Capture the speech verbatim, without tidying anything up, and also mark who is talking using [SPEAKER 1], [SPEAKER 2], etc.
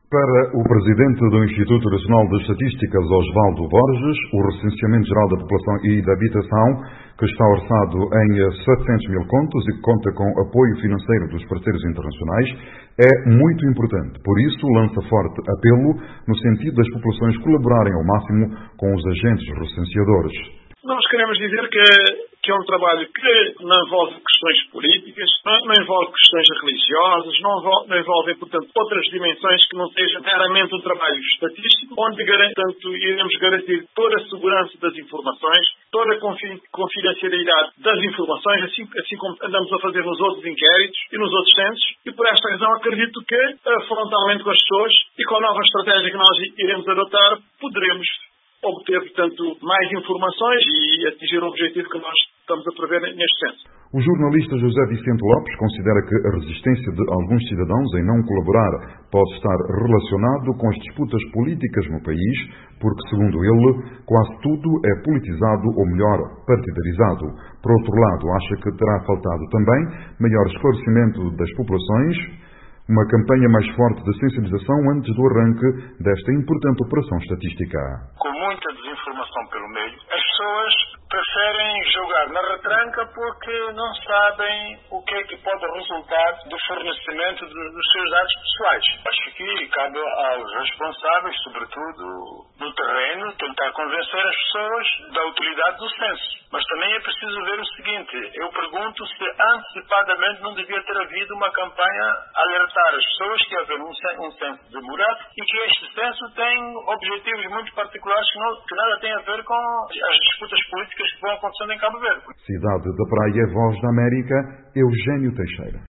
[SPEAKER 1] Para o presidente do Instituto Nacional de Estatísticas, Osvaldo Borges, o recenseamento geral da população e da habitação, que está orçado em setecentos mil contos e que conta com apoio financeiro dos parceiros internacionais, é muito importante. Por isso, lança forte apelo no sentido das populações colaborarem ao máximo com os agentes recenseadores.
[SPEAKER 2] Nós queremos dizer que, que é um trabalho que não envolve questões políticas, não, não envolve questões religiosas, não envolve, não envolve, portanto, outras dimensões que não sejam meramente um trabalho estatístico, onde portanto, iremos garantir toda a segurança das informações, toda a confidencialidade das informações, assim, assim como andamos a fazer nos outros inquéritos e nos outros censos, e por esta razão acredito que, frontalmente com as pessoas e com a nova estratégia que nós iremos adotar, poderemos obter, portanto, mais informações e atingir o objetivo que nós estamos a prever neste censo.
[SPEAKER 1] O jornalista José Vicente Lopes considera que a resistência de alguns cidadãos em não colaborar pode estar relacionado com as disputas políticas no país, porque, segundo ele, quase tudo é politizado ou, melhor, partidarizado. Por outro lado, acha que terá faltado também maior esclarecimento das populações, uma campanha mais forte de sensibilização antes do arranque desta importante operação estatística.
[SPEAKER 3] Com muita desinformação pelo meio, as pessoas preferem jogar na retranca porque não sabem o que é que pode resultar do fornecimento de, dos seus dados pessoais. Acho que cabe aos responsáveis, sobretudo no terreno, tentar convencer as pessoas da utilidade do censo. Mas também é preciso ver o seguinte, eu pergunto se antecipadamente não devia ter havido uma campanha a alertar as pessoas que haver um censo demorado e que este censo tem objetivos muito particulares que, não, que nada têm a ver com as disputas políticas que vão acontecendo em Cabo Verde.
[SPEAKER 1] Cidade da Praia, Voz da América, Eugênio Teixeira.